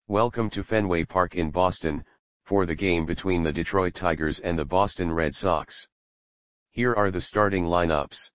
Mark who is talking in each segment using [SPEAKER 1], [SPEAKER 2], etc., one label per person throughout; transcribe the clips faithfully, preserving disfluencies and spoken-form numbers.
[SPEAKER 1] Welcome to Fenway Park in Boston, for the game between the Detroit Tigers and the Boston Red Sox. Here are the starting lineups.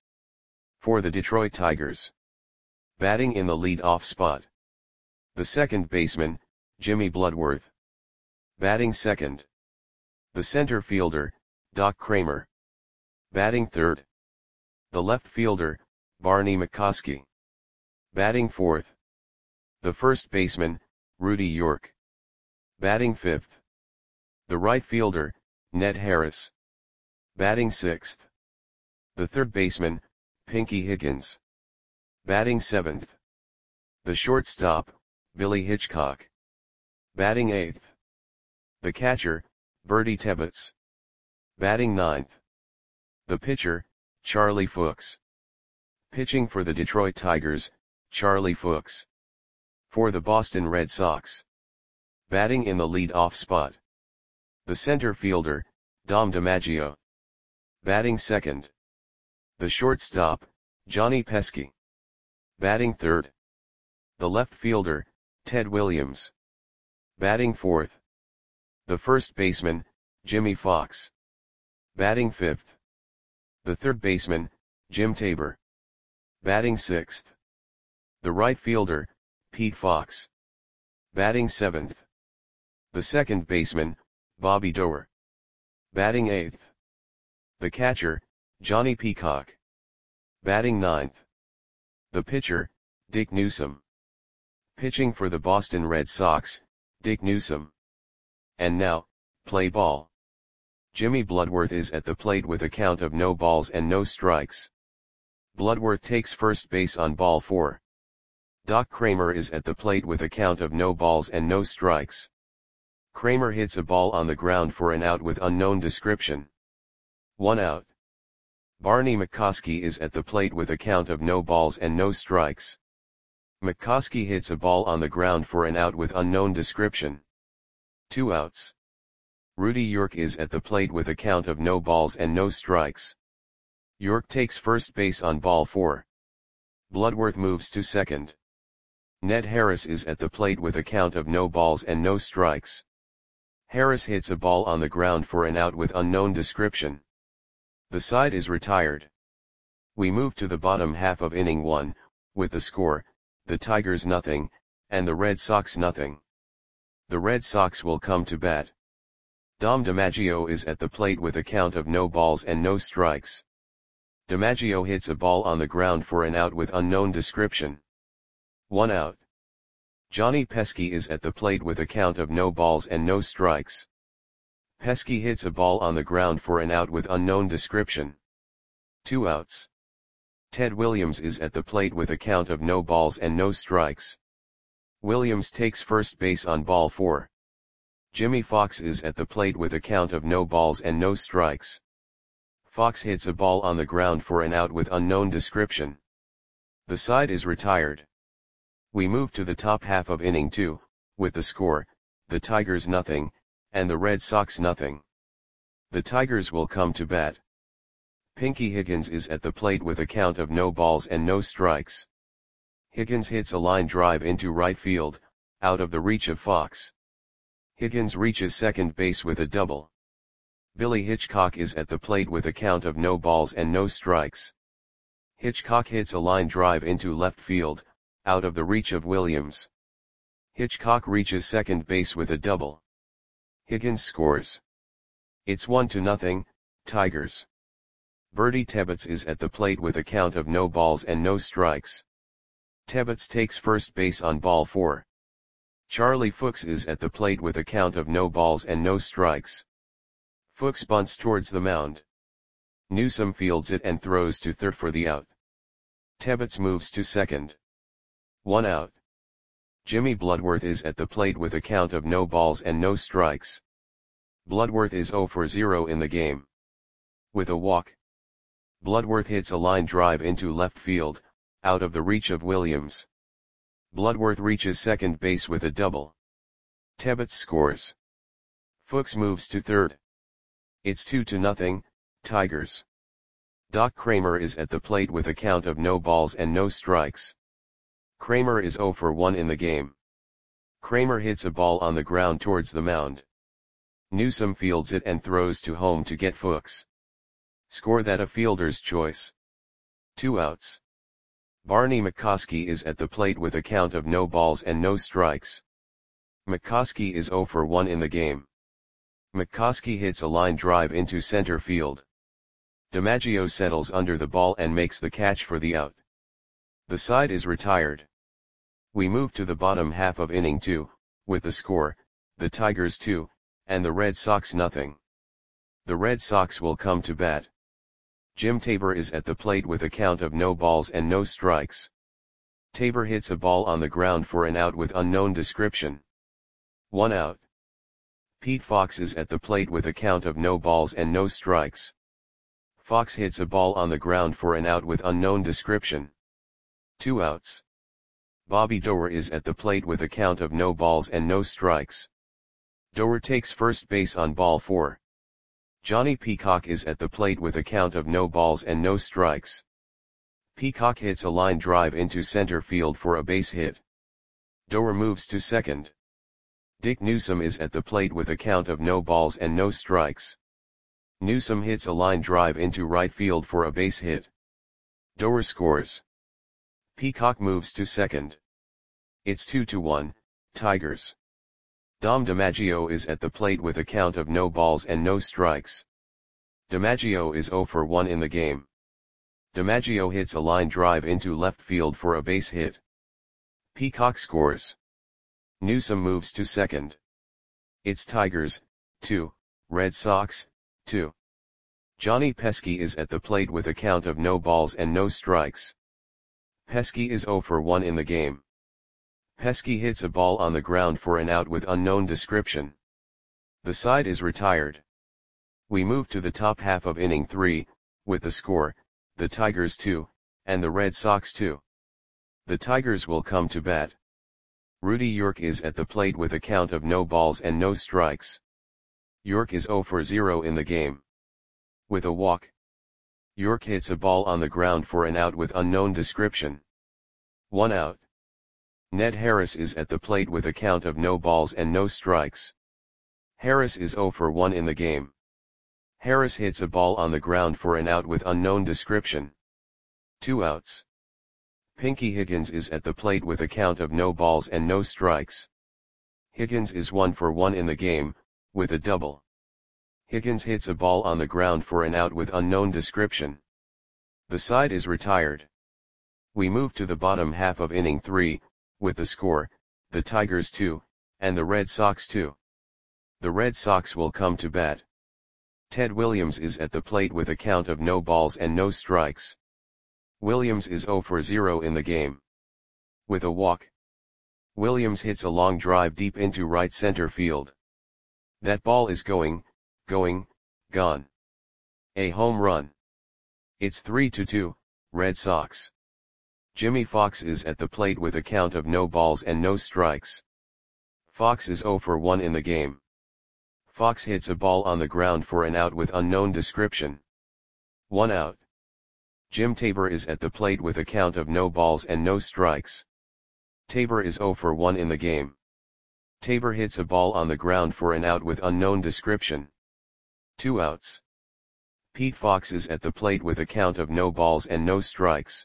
[SPEAKER 1] For the Detroit Tigers. Batting in the lead-off spot. The second baseman, Jimmy Bloodworth. Batting second. The center fielder, Doc Cramer. Batting third. The left fielder, Barney McCoskey. Batting fourth. The first baseman, Rudy York. Batting fifth. The right fielder, Ned Harris. Batting sixth. The third baseman, Pinky Higgins. Batting seventh. The shortstop, Billy Hitchcock. Batting eighth. The catcher, Bertie Tebbetts. Batting ninth. The pitcher, Charlie Fuchs. Pitching for the Detroit Tigers, Charlie Fuchs. For the Boston Red Sox. Batting in the lead-off spot. The center fielder, Dom DiMaggio. Batting second. The shortstop, Johnny Pesky. Batting third. The left fielder, Ted Williams. Batting fourth. The first baseman, Jimmy Fox. Batting fifth. The third baseman, Jim Tabor. Batting sixth. The right fielder, Pete Fox. Batting seventh. The second baseman, Bobby Doerr. Batting eighth. The catcher, Johnny Peacock. Batting ninth. The pitcher, Dick Newsom. Pitching for the Boston Red Sox, Dick Newsom. And now, play ball. Jimmy Bloodworth is at the plate with a count of no balls and no strikes. Bloodworth takes first base on ball four. Doc Cramer is at the plate with a count of no balls and no strikes. Cramer hits a ball on the ground for an out with unknown description. One out. Barney McCoskey is at the plate with a count of no balls and no strikes. McCoskey hits a ball on the ground for an out with unknown description. Two outs. Rudy York is at the plate with a count of no balls and no strikes. York takes first base on ball four. Bloodworth moves to second. Ned Harris is at the plate with a count of no balls and no strikes. Harris hits a ball on the ground for an out with unknown description. The side is retired. We move to the bottom half of inning one, with the score, the Tigers nothing, and the Red Sox nothing. The Red Sox will come to bat. Dom DiMaggio is at the plate with a count of no balls and no strikes. DiMaggio hits a ball on the ground for an out with unknown description. One out. Johnny Pesky is at the plate with a count of no balls and no strikes. Pesky hits a ball on the ground for an out with unknown description. Two outs. Ted Williams is at the plate with a count of no balls and no strikes. Williams takes first base on ball four. Jimmy Fox is at the plate with a count of no balls and no strikes. Fox hits a ball on the ground for an out with unknown description. The side is retired. We move to the top half of inning two, with the score, the Tigers nothing, and the Red Sox nothing. The Tigers will come to bat. Pinky Higgins is at the plate with a count of no balls and no strikes. Higgins hits a line drive into right field, out of the reach of Fox. Higgins reaches second base with a double. Billy Hitchcock is at the plate with a count of no balls and no strikes. Hitchcock hits a line drive into left field, out of the reach of Williams. Hitchcock reaches second base with a double. Higgins scores. It's one to nothing, Tigers. Bertie Tebbetts is at the plate with a count of no balls and no strikes. Tebbetts takes first base on ball four. Charlie Fuchs is at the plate with a count of no balls and no strikes. Fuchs bunts towards the mound. Newsom fields it and throws to third for the out. Tebbetts moves to second. One out. Jimmy Bloodworth is at the plate with a count of no balls and no strikes. Bloodworth is zero for zero in the game. With a walk. Bloodworth hits a line drive into left field, out of the reach of Williams. Bloodworth reaches second base with a double. Tebbetts scores. Fuchs moves to third. It's two to nothing, Tigers. Doc Cramer is at the plate with a count of no balls and no strikes. Cramer is zero for one in the game. Kramer hits a ball on the ground towards the mound. Newsome fields it and throws to home to get Fuchs. Score that a fielder's choice. Two outs. Barney McCoskey is at the plate with a count of no balls and no strikes. McCoskey is zero for one in the game. McCoskey hits a line drive into center field. DiMaggio settles under the ball and makes the catch for the out. The side is retired. We move to the bottom half of inning two, with the score, the Tigers two, and the Red Sox nothing. The Red Sox will come to bat. Jim Tabor is at the plate with a count of no balls and no strikes. Tabor hits a ball on the ground for an out with unknown description. One out. Pete Fox is at the plate with a count of no balls and no strikes. Fox hits a ball on the ground for an out with unknown description. Two outs. Bobby Doerr is at the plate with a count of no balls and no strikes. Doerr takes first base on ball four. Johnny Peacock is at the plate with a count of no balls and no strikes. Peacock hits a line drive into center field for a base hit. Doerr moves to second. Dick Newsome is at the plate with a count of no balls and no strikes. Newsome hits a line drive into right field for a base hit. Doerr scores. Peacock moves to second. It's two to one, Tigers. Dom DiMaggio is at the plate with a count of no balls and no strikes. DiMaggio is zero for one in the game. DiMaggio hits a line drive into left field for a base hit. Peacock scores. Newsome moves to second. It's Tigers, two, Red Sox, two. Johnny Pesky is at the plate with a count of no balls and no strikes. Pesky is zero for one in the game. Pesky hits a ball on the ground for an out with unknown description. The side is retired. We move to the top half of inning three, with the score, the Tigers two, and the Red Sox two. The Tigers will come to bat. Rudy York is at the plate with a count of no balls and no strikes. York is zero for zero in the game. With a walk. York hits a ball on the ground for an out with unknown description. One out. Ned Harris is at the plate with a count of no balls and no strikes. Harris is zero for one in the game. Harris hits a ball on the ground for an out with unknown description. Two outs. Pinky Higgins is at the plate with a count of no balls and no strikes. Higgins is one for one in the game, with a double. Higgins hits a ball on the ground for an out with unknown description. The side is retired. We move to the bottom half of inning three, with the score, the Tigers two, and the Red Sox two. The Red Sox will come to bat. Ted Williams is at the plate with a count of no balls and no strikes. Williams is zero for zero in the game. With a walk. Williams hits a long drive deep into right center field. That ball is going, going, gone. A home run. It's three to two, Red Sox. Jimmy Fox is at the plate with a count of no balls and no strikes. Fox is zero for one in the game. Fox hits a ball on the ground for an out with unknown description. One out. Jim Tabor is at the plate with a count of no balls and no strikes. Tabor is zero for one in the game. Tabor hits a ball on the ground for an out with unknown description. Two outs. Pete Fox is at the plate with a count of no balls and no strikes.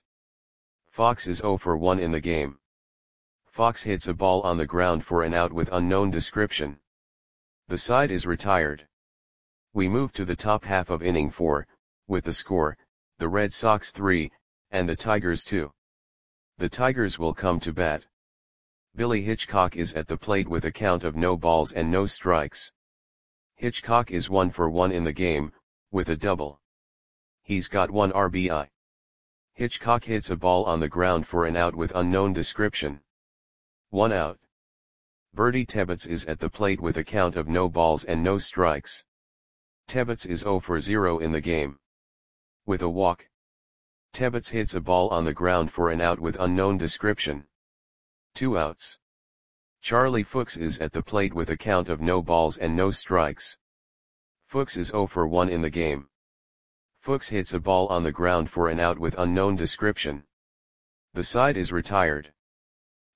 [SPEAKER 1] Fox is zero for one in the game. Fox hits a ball on the ground for an out with unknown description. The side is retired. We move to the top half of inning four, with the score, the Red Sox three, and the Tigers two. The Tigers will come to bat. Billy Hitchcock is at the plate with a count of no balls and no strikes. Hitchcock is one for one in the game, with a double. He's got one R B I. Hitchcock hits a ball on the ground for an out with unknown description. One out. Bertie Tebbetts is at the plate with a count of no balls and no strikes. Tebbetts is zero for zero in the game. With a walk. Tebbetts hits a ball on the ground for an out with unknown description. Two outs. Charlie Fuchs is at the plate with a count of no balls and no strikes. Fuchs is zero for one in the game. Fuchs hits a ball on the ground for an out with unknown description. The side is retired.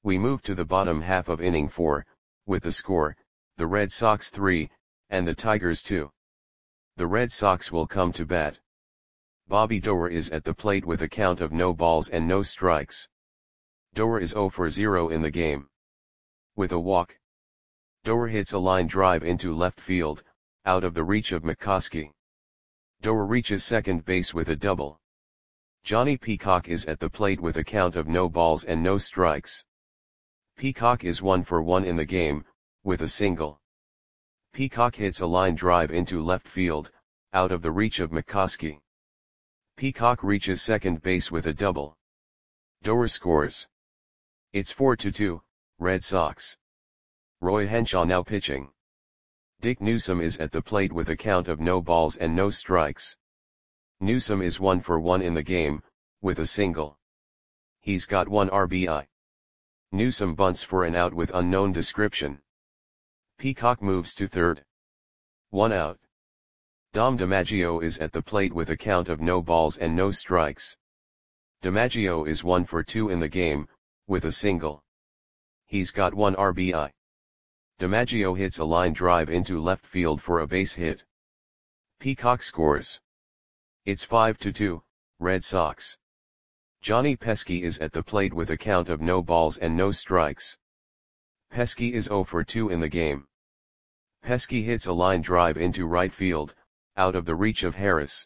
[SPEAKER 1] We move to the bottom half of inning four, with the score, the Red Sox three, and the Tigers two. The Red Sox will come to bat. Bobby Doerr is at the plate with a count of no balls and no strikes. Doerr is zero for zero in the game. With a walk, Doerr hits a line drive into left field, out of the reach of McCoskey. Doerr reaches second base with a double. Johnny Peacock is at the plate with a count of no balls and no strikes. Peacock is one for one in the game, with a single. Peacock hits a line drive into left field, out of the reach of McCoskey. Peacock reaches second base with a double. Doerr scores. It's four to two, Red Sox. Roy Henshaw now pitching. Dick Newsom is at the plate with a count of no balls and no strikes. Newsom is one for one in the game, with a single. He's got one R B I. Newsom bunts for an out with unknown description. Peacock moves to third. One out. Dom DiMaggio is at the plate with a count of no balls and no strikes. DiMaggio is one for two in the game, with a single. He's got one R B I. DiMaggio hits a line drive into left field for a base hit. Peacock scores. It's five to two, Red Sox. Johnny Pesky is at the plate with a count of no balls and no strikes. Pesky is zero for two in the game. Pesky hits a line drive into right field, out of the reach of Harris.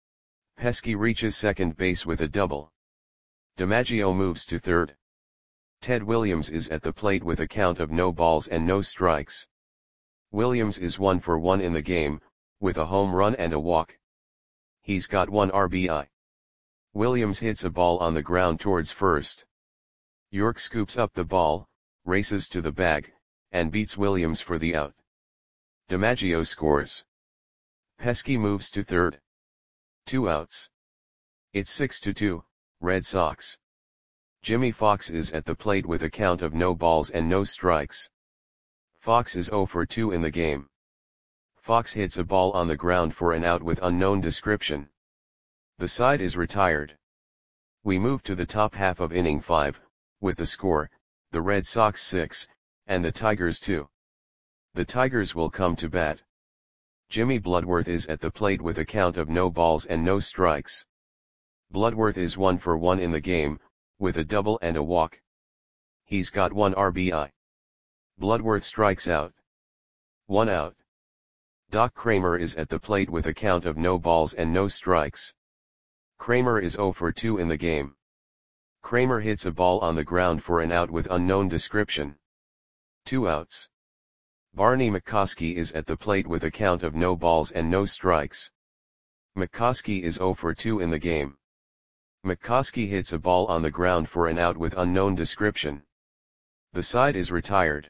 [SPEAKER 1] Pesky reaches second base with a double. DiMaggio moves to third. Ted Williams is at the plate with a count of no balls and no strikes. Williams is one for one in the game, with a home run and a walk. He's got one R B I. Williams hits a ball on the ground towards first. York scoops up the ball, races to the bag, and beats Williams for the out. DiMaggio scores. Pesky moves to third. Two outs. It's six to two, Red Sox. Jimmy Fox is at the plate with a count of no balls and no strikes. Fox is zero for two in the game. Fox hits a ball on the ground for an out with unknown description. The side is retired. We move to the top half of inning five, with the score, the Red Sox six, and the Tigers two. The Tigers will come to bat. Jimmy Bloodworth is at the plate with a count of no balls and no strikes. Bloodworth is one for one in the game, with a double and a walk. He's got one R B I. Bloodworth strikes out. One out. Doc Kramer is at the plate with a count of no balls and no strikes. Kramer is zero for two in the game. Kramer hits a ball on the ground for an out with unknown description. Two outs. Barney McCoskey is at the plate with a count of no balls and no strikes. McCoskey is zero for two in the game. McCoskey hits a ball on the ground for an out with unknown description. The side is retired.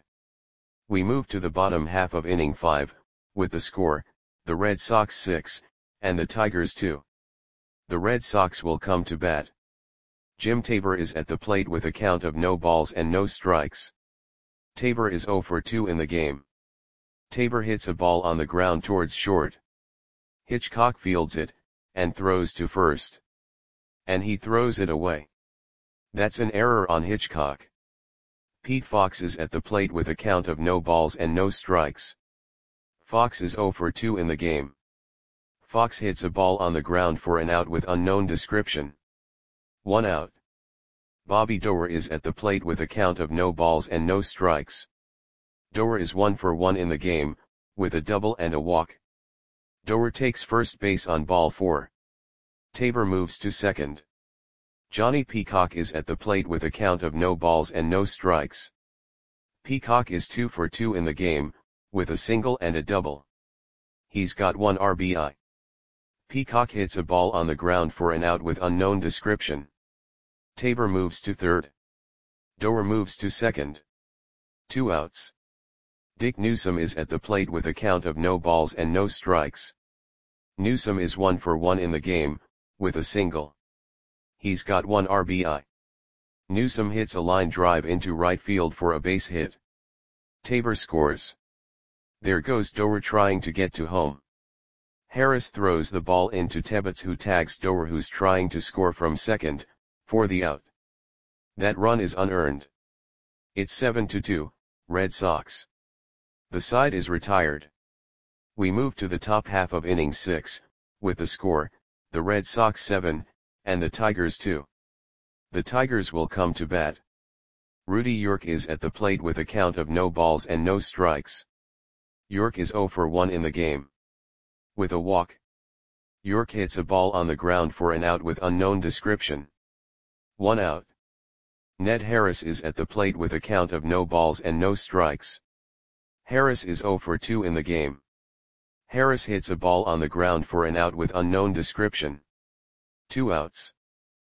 [SPEAKER 1] We move to the bottom half of inning five, with the score, the Red Sox six, and the Tigers two. The Red Sox will come to bat. Jim Tabor is at the plate with a count of no balls and no strikes. Tabor is zero for two in the game. Tabor hits a ball on the ground towards short. Hitchcock fields it, and throws to first. And he throws it away. That's an error on Hitchcock. Pete Fox is at the plate with a count of no balls and no strikes. Fox is zero for two in the game. Fox hits a ball on the ground for an out with unknown description. One out. Bobby Doerr is at the plate with a count of no balls and no strikes. Doerr is one for one in the game, with a double and a walk. Doerr takes first base on ball four. Tabor moves to second. Johnny Peacock is at the plate with a count of no balls and no strikes. Peacock is two for two in the game, with a single and a double. He's got one R B I. Peacock hits a ball on the ground for an out with unknown description. Tabor moves to third. Doerr moves to second. Two outs. Dick Newsom is at the plate with a count of no balls and no strikes. Newsom is one for one in the game, with a single. He's got one R B I. Newsom hits a line drive into right field for a base hit. Tabor scores. There goes Doerr trying to get to home. Harris throws the ball into Tebbets, who tags Doerr, who's trying to score from second, for the out. That run is unearned. It's seven to two, Red Sox. The side is retired. We move to the top half of inning six, with the score, the Red Sox seven, and the Tigers two. The Tigers will come to bat. Rudy York is at the plate with a count of no balls and no strikes. York is zero for one in the game. With a walk, York hits a ball on the ground for an out with unknown description. One out. Ned Harris is at the plate with a count of no balls and no strikes. Harris is zero for two in the game. Harris hits a ball on the ground for an out with unknown description. Two outs.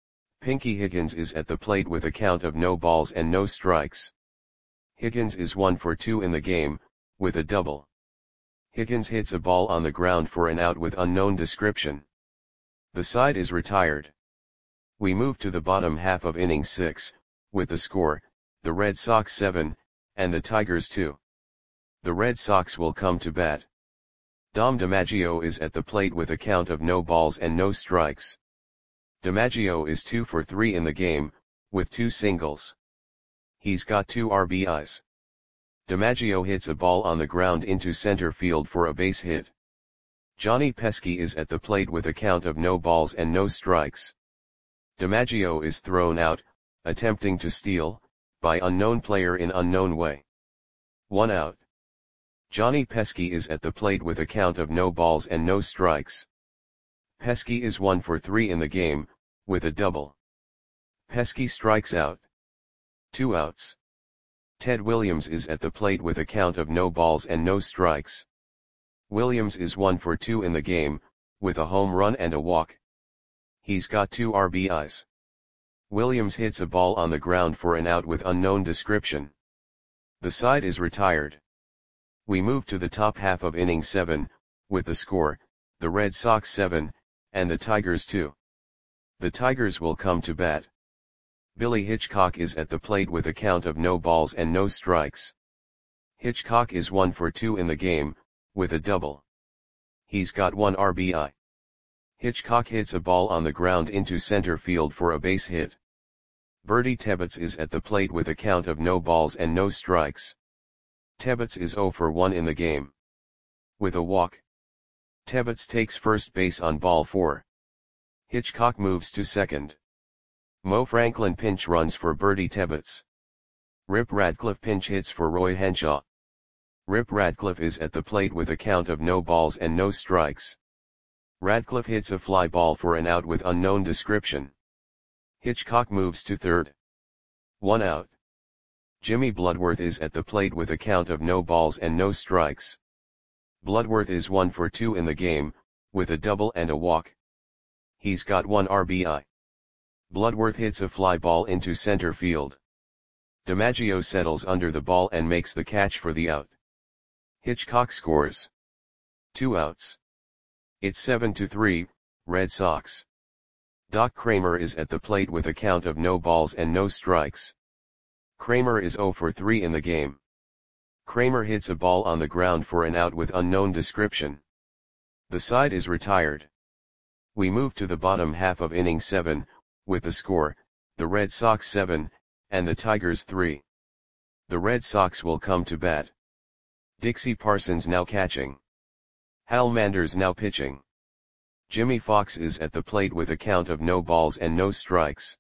[SPEAKER 1] Pinky Higgins is at the plate with a count of no balls and no strikes. Higgins is one for two in the game, with a double. Higgins hits a ball on the ground for an out with unknown description. The side is retired. We move to the bottom half of inning six, with the score, the Red Sox seven, and the Tigers two. The Red Sox will come to bat. Dom DiMaggio is at the plate with a count of no balls and no strikes. DiMaggio is two for three in the game, with two singles. He's got two R B Is. DiMaggio hits a ball on the ground into center field for a base hit. Johnny Pesky is at the plate with a count of no balls and no strikes. DiMaggio is thrown out, attempting to steal, by unknown player in unknown way. One out. Johnny Pesky is at the plate with a count of no balls and no strikes. Pesky is one for three in the game, with a double. Pesky strikes out. Two outs. Ted Williams is at the plate with a count of no balls and no strikes. Williams is one for two in the game, with a home run and a walk. He's got two R B Is. Williams hits a ball on the ground for an out with unknown description. The side is retired. We move to the top half of inning seven, with the score, the Red Sox seven, and the Tigers two. The Tigers will come to bat. Billy Hitchcock is at the plate with a count of no balls and no strikes. Hitchcock is one for two in the game, with a double. He's got one R B I. Hitchcock hits a ball on the ground into center field for a base hit. Bertie Tebbetts is at the plate with a count of no balls and no strikes. Tebbetts is zero for one in the game. With a walk, Tebbetts takes first base on ball four. Hitchcock moves to second. Mo Franklin pinch runs for Bertie Tebbetts. Rip Radcliffe pinch hits for Roy Henshaw. Rip Radcliffe is at the plate with a count of no balls and no strikes. Radcliffe hits a fly ball for an out with unknown description. Hitchcock moves to third. One out. Jimmy Bloodworth is at the plate with a count of no balls and no strikes. Bloodworth is one for two in the game, with a double and a walk. He's got one R B I. Bloodworth hits a fly ball into center field. DiMaggio settles under the ball and makes the catch for the out. Hitchcock scores. Two outs. It's seven to three, Red Sox. Doc Kramer is at the plate with a count of no balls and no strikes. Kramer is zero for three in the game. Kramer hits a ball on the ground for an out with unknown description. The side is retired. We move to the bottom half of inning seven, with the score, the Red Sox seven, and the Tigers three. The Red Sox will come to bat. Dixie Parsons now catching. Hal Manders now pitching. Jimmy Fox is at the plate with a count of no balls and no strikes.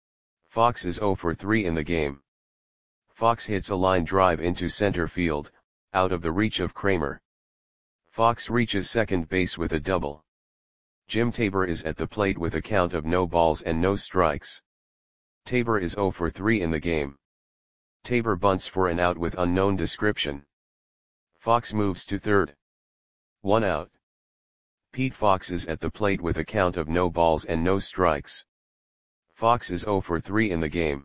[SPEAKER 1] Fox is zero for three in the game. Fox hits a line drive into center field, out of the reach of Kramer. Fox reaches second base with a double. Jim Tabor is at the plate with a count of no balls and no strikes. Tabor is zero for three in the game. Tabor bunts for an out with unknown description. Fox moves to third. One out. Pete Fox is at the plate with a count of no balls and no strikes. Fox is zero for three in the game.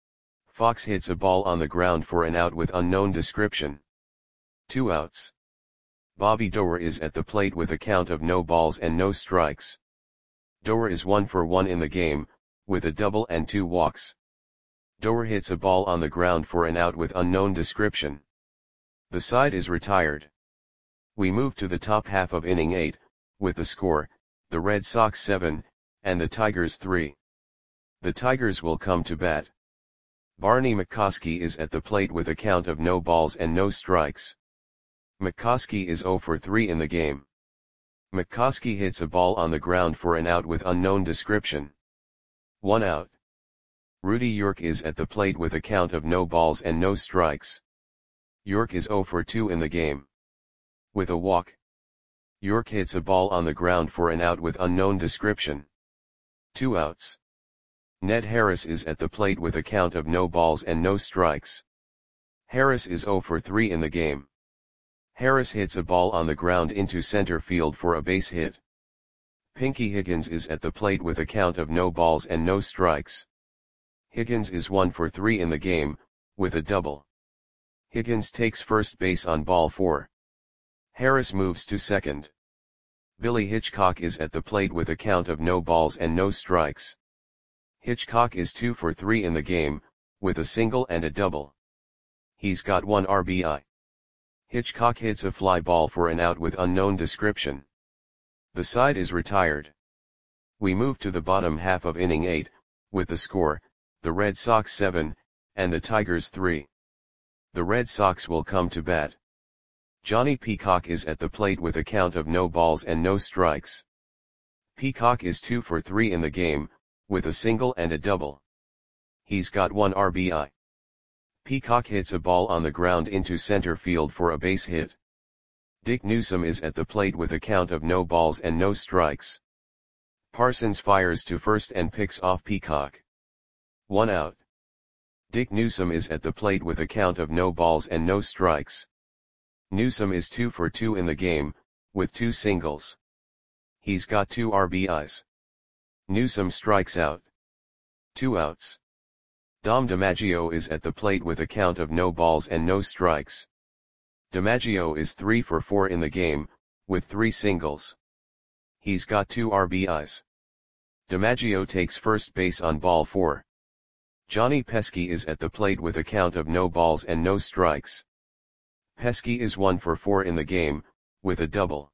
[SPEAKER 1] Fox hits a ball on the ground for an out with unknown description. Two outs. Bobby Doerr is at the plate with a count of no balls and no strikes. Doerr is one for one in the game, with a double and two walks. Doerr hits a ball on the ground for an out with unknown description. The side is retired. We move to the top half of inning eight, with the score, the Red Sox seven, and the Tigers three. The Tigers will come to bat. Barney McCoskey is at the plate with a count of no balls and no strikes. McCoskey is zero for three in the game. McCoskey hits a ball on the ground for an out with unknown description. One out. Rudy York is at the plate with a count of no balls and no strikes. York is zero for two in the game. With a walk. York hits a ball on the ground for an out with unknown description. Two outs. Ned Harris is at the plate with a count of no balls and no strikes. Harris is zero for three in the game. Harris hits a ball on the ground into center field for a base hit. Pinky Higgins is at the plate with a count of no balls and no strikes. Higgins is one for three in the game, with a double. Higgins takes first base on ball four. Harris moves to second. Billy Hitchcock is at the plate with a count of no balls and no strikes. Hitchcock is two for three in the game, with a single and a double. He's got one R B I. Hitchcock hits a fly ball for an out with unknown description. The side is retired. We move to the bottom half of inning eight, with the score, the Red Sox seven, and the Tigers three. The Red Sox will come to bat. Johnny Peacock is at the plate with a count of no balls and no strikes. Peacock is two for three in the game, with a single and a double. He's got one R B I. Peacock hits a ball on the ground into center field for a base hit. Dick Newsom is at the plate with a count of no balls and no strikes. Parsons fires to first and picks off Peacock. One out. Dick Newsom is at the plate with a count of no balls and no strikes. Newsom is two for two in the game, with two singles. He's got two R B Is. Newsom strikes out. Two outs. Dom DiMaggio is at the plate with a count of no balls and no strikes. DiMaggio is three for four in the game, with three singles. He's got two R B Is. DiMaggio takes first base on ball four. Johnny Pesky is at the plate with a count of no balls and no strikes. Pesky is one for four in the game, with a double.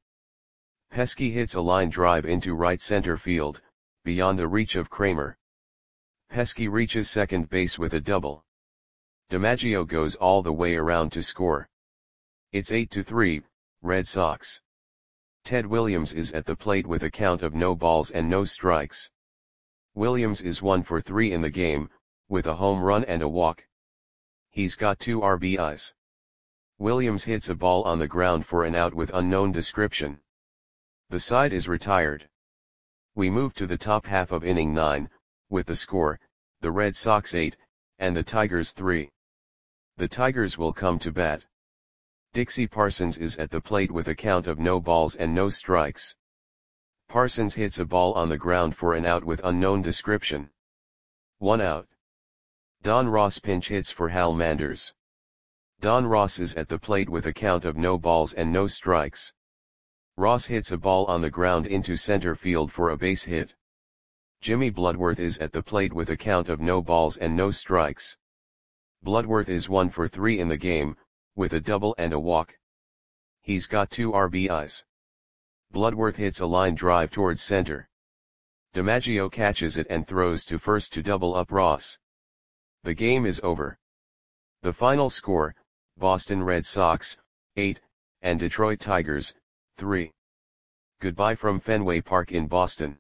[SPEAKER 1] Pesky hits a line drive into right center field, beyond the reach of Kramer. Pesky reaches second base with a double. DiMaggio goes all the way around to score. It's eight to three, Red Sox. Ted Williams is at the plate with a count of no balls and no strikes. Williams is one for three in the game, with a home run and a walk. He's got two R B Is. Williams hits a ball on the ground for an out with unknown description. The side is retired. We move to the top half of inning nine, with the score, the Red Sox eight, and the Tigers three. The Tigers will come to bat. Dixie Parsons is at the plate with a count of no balls and no strikes. Parsons hits a ball on the ground for an out with unknown description. One out. Don Ross pinch hits for Hal Manders. Don Ross is at the plate with a count of no balls and no strikes. Ross hits a ball on the ground into center field for a base hit. Jimmy Bloodworth is at the plate with a count of no balls and no strikes. Bloodworth is one for three in the game, with a double and a walk. He's got two R B Is. Bloodworth hits a line drive towards center. DiMaggio catches it and throws to first to double up Ross. The game is over. The final score, Boston Red Sox, eight, and Detroit Tigers, three. Goodbye from Fenway Park in Boston.